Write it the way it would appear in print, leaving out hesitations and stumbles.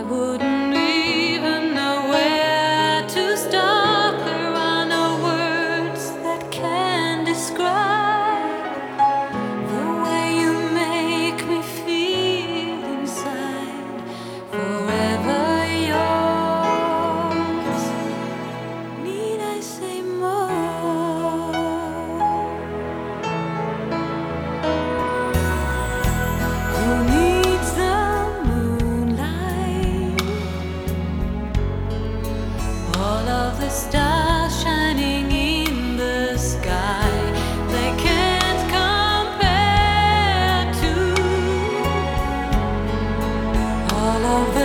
wouldn't even know where to start. There are no words that can describe the way you make me feel inside. Forever yours. Need I say more? Who needs the moonlight? All of the stars shining in the sky, they can't compare to all of the